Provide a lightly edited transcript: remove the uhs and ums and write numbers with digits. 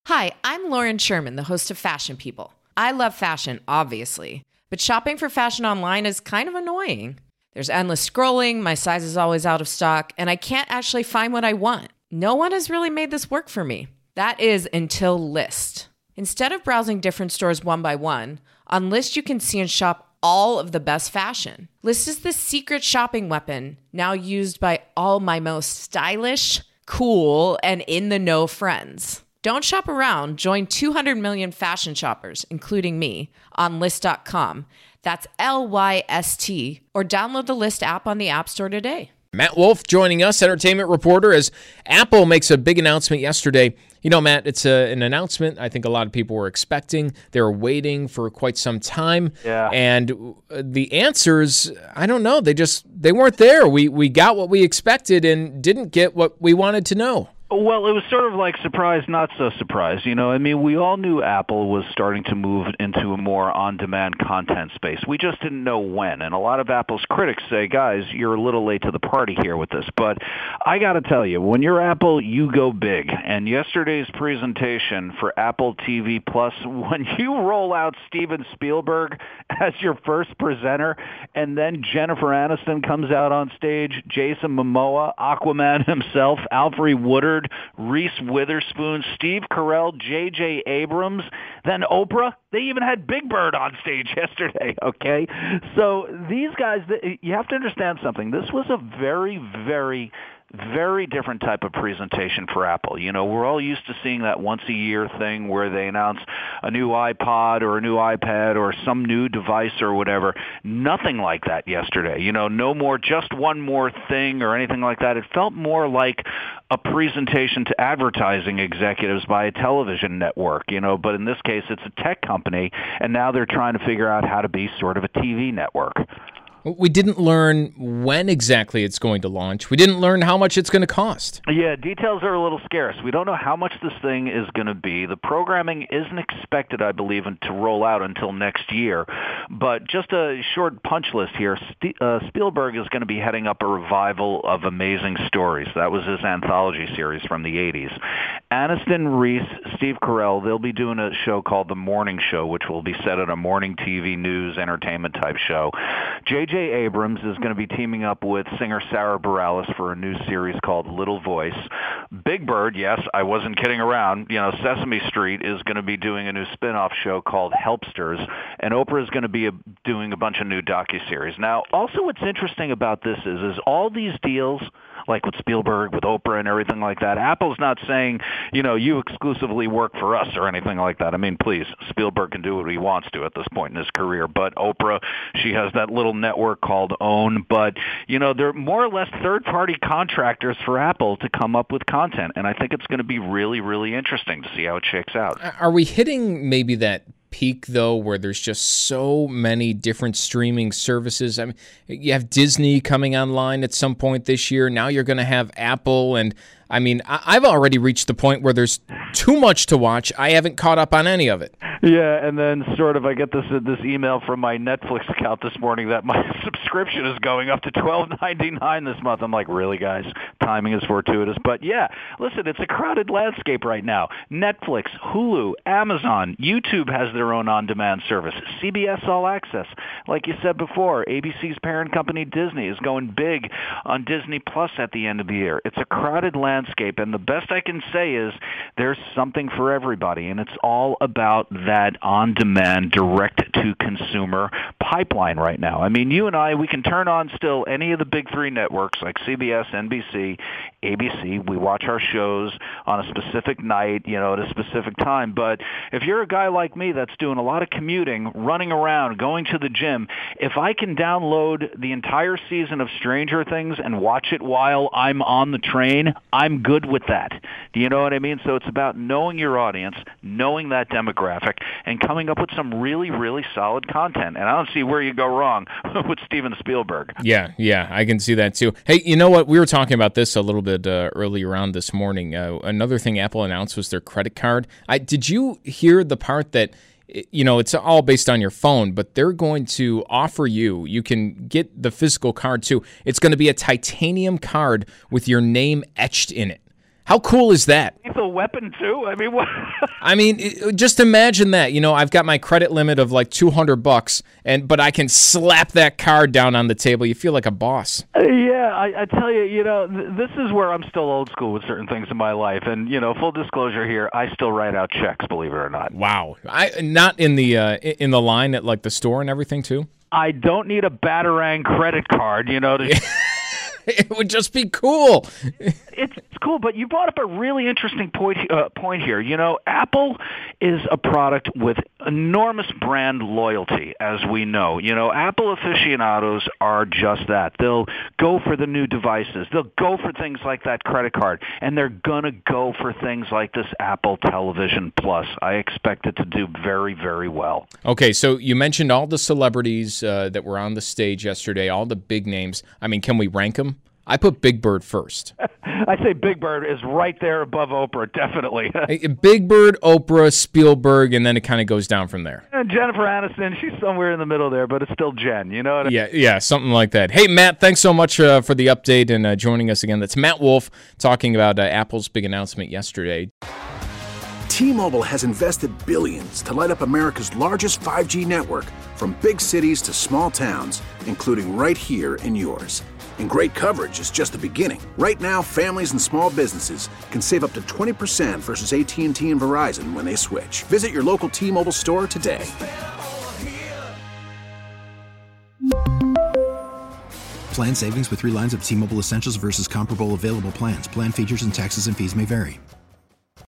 Hi, I'm Lauren Sherman, the host of Fashion People. I love fashion, obviously, but shopping for fashion online is kind of annoying. There's endless scrolling, my size is always out of stock, and I can't actually find what I want. No one has really made this work for me. That is until Lyst. Instead of browsing different stores one by one, on Lyst you can see and shop all of the best fashion. Lyst is the secret shopping weapon, now used by all my most stylish, cool, and in-the-know friends. Don't shop around. Join 200 million fashion shoppers, including me, on Lyst.com. That's Lyst, or download the Lyst app on the App Store today. Matt Wolf joining us, entertainment reporter, as Apple makes a big announcement yesterday. You know, Matt, it's an announcement I think a lot of people were expecting. They were waiting for quite some time. Yeah. And the answers, I don't know, they weren't there. We got what we expected and didn't get what we wanted to know. Well, it was sort of like surprise, not so surprise. You know, I mean, we all knew Apple was starting to move into a more on-demand content space. We just didn't know when. And a lot of Apple's critics say, guys, you're a little late to the party here with this. But I got to tell you, when you're Apple, you go big. And yesterday's presentation for Apple TV Plus, when you roll out Steven Spielberg as your first presenter, and then Jennifer Aniston comes out on stage, Jason Momoa, Aquaman himself, Alfre Woodard, Reese Witherspoon, Steve Carell, J.J. Abrams, then Oprah. They even had Big Bird on stage yesterday, okay? So these guys, you have to understand something. This was a very, very different type of presentation for Apple. You know, we're all used to seeing that once-a-year thing where they announce a new iPod or a new iPad or some new device or whatever. Nothing like that yesterday. You know, no more just one more thing or anything like that. It felt more like a presentation to advertising executives by a television network, you know, but in this case it's a tech company, and now they're trying to figure out how to be sort of a TV network. We didn't learn when exactly it's going to launch. We didn't learn how much it's going to cost. Yeah, details are a little scarce. We don't know how much this thing is going to be. The programming isn't expected, I believe, to roll out until next year. But just a short punch list here. Spielberg is going to be heading up a revival of Amazing Stories. That was his anthology series from the 80s. Aniston, Reese, Steve Carell, they'll be doing a show called The Morning Show, which will be set at a morning TV news entertainment type show. J.J. Abrams is going to be teaming up with singer Sarah Bareilles for a new series called Little Voice. Big Bird, yes, I wasn't kidding around. You know, Sesame Street is going to be doing a new spin-off show called Helpsters, and Oprah is going to be doing a bunch of new docuseries. Now, also what's interesting about this is all these deals, like with Spielberg, with Oprah and everything like that, Apple's not saying, you know, you exclusively work for us or anything like that. I mean, please, Spielberg can do what he wants to at this point in his career, but Oprah, she has that little network called OWN, but, you know, they're more or less third-party contractors for Apple to come up with content, and I think it's going to be really, really interesting to see how it shakes out. Are we hitting maybe that peak, though, where there's just so many different streaming services? I mean, you have Disney coming online at some point this year. Now you're going to have Apple, and I mean, I've already reached the point where there's too much to watch. I haven't caught up on any of it. Yeah, and then sort of I get this email from my Netflix account this morning that my subscription is going up to $12.99 this month. I'm like, really, guys? Timing is fortuitous. But yeah, listen, it's a crowded landscape right now. Netflix, Hulu, Amazon, YouTube has their own on-demand service. CBS All Access. Like you said before, ABC's parent company Disney is going big on Disney Plus at the end of the year. It's a crowded landscape, and the best I can say is there's something for everybody, and it's all about that on-demand, direct-to-consumer pipeline right now. I mean, you and I, we can turn on still any of the big three networks like CBS, NBC, ABC. We watch our shows on a specific night, you know, at a specific time. But if you're a guy like me that's doing a lot of commuting, running around, going to the gym, if I can download the entire season of Stranger Things and watch it while I'm on the train, I'm good with that. Do you know what I mean? So it's about knowing your audience, knowing that demographic, and coming up with some really, really solid content. And I don't see where you go wrong with Steven Spielberg. Yeah, I can see that too. Hey, you know what? We were talking about this a little bit earlier on this morning. Another thing Apple announced was their credit card. Did you hear the part that, you know, it's all based on your phone, but they're going to offer you can get the physical card too. It's going to be a titanium card with your name etched in it. How cool is that? Lethal weapon, too? I mean, what? I mean, just imagine that. I've got my credit limit of like $200, but I can slap that card down on the table. You feel like a boss. Yeah, I tell you, this is where I'm still old school with certain things in my life. And, full disclosure here, I still write out checks, believe it or not. Wow. Not in the line at like the store and everything, too? I don't need a Batarang credit card, to... It would just be cool. It's cool, but you brought up a really interesting point here. Apple is a product with enormous brand loyalty, as we know. Apple aficionados are just that. They'll go for the new devices. They'll go for things like that credit card, and they're going to go for things like this Apple Television Plus. I expect it to do very, very well. Okay, so you mentioned all the celebrities that were on the stage yesterday, all the big names. I mean, can we rank them? I put Big Bird first. I say Big Bird is right there above Oprah, definitely. Big Bird, Oprah, Spielberg, and then it kind of goes down from there. And Jennifer Aniston, she's somewhere in the middle there, but it's still Jen, you know what I mean? Yeah, something like that. Hey, Matt, thanks so much for the update and joining us again. That's Matt Wolf talking about Apple's big announcement yesterday. T-Mobile has invested billions to light up America's largest 5G network, from big cities to small towns, including right here in yours. And great coverage is just the beginning. Right now, families and small businesses can save up to 20% versus AT&T and Verizon when they switch. Visit your local T-Mobile store today. Plan savings with 3 lines of T-Mobile Essentials versus comparable available plans. Plan features and taxes and fees may vary.